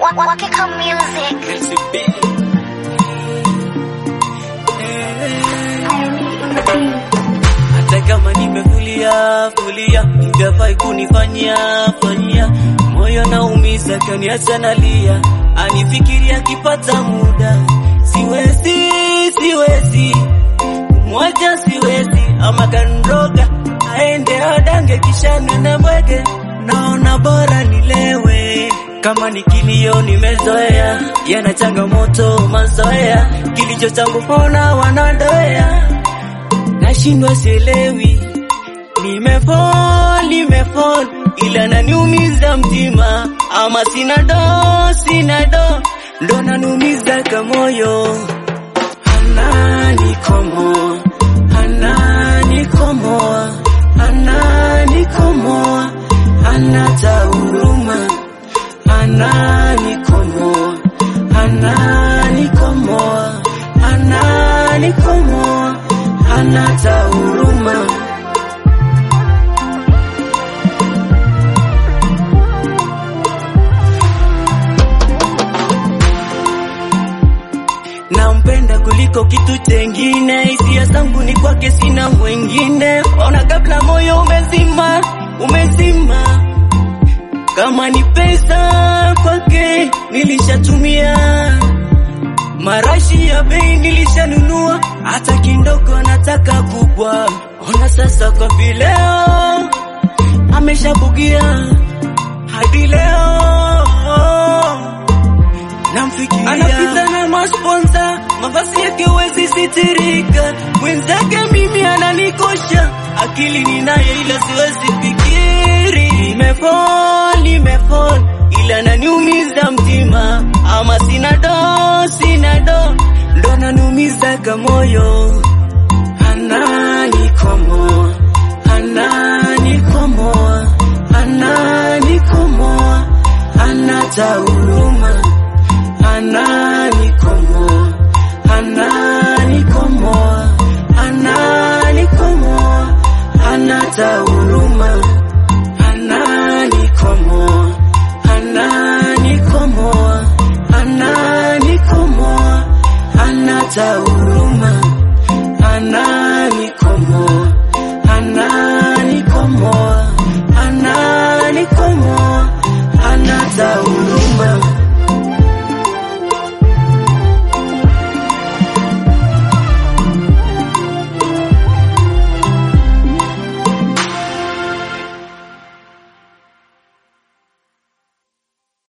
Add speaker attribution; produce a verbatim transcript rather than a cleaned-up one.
Speaker 1: Wakika Music.
Speaker 2: Hata kama nimefulia fulia, ingefai kunifanyia fanyia, moyo naumiza kaniacha nalia, anifikiria kipata muda, siwezi siwezi mwacha siwezi, ama kanroga aende adange kisha nene mwege, naona bora nilewe. Kama ni kilio nimezoea, yana changamoto mazoea, kilicho changu pona wanadoea, nashindwa sielewi, nimefall nimefall, ila naniumiza mtima, ama sina do sina do, ndo nanumiza kamoyo. Anani komo anani komo anani komo anata huruma, anani komo anani komo anani komo anata huruma. Nampenda kuliko kitu chengine, hisia zangu ni kwake sina mwengine, ona kabla moyo umezima umezima. Kama ni pesa kwake nilishatumia, marashi ya bei nilishanunua, hata kindoko nataka kubwa. Ona sasa kwa vileo ameshabugia hadi leo, namfikiria anapita na masponsa, mavazi yake wezi sitirika, mwenzake mimi ananikosha, akili ninayo ila siwezi fikiri. Nimefall nimefall, ila naniumiza mtima, ama sina do sina do, ndo nanumiza kamoyo. Anani komo anani komo anani komo anata huruma, anani komo anani komo anani komo anata huruma, anani komo anani komo anani komo anata huruma.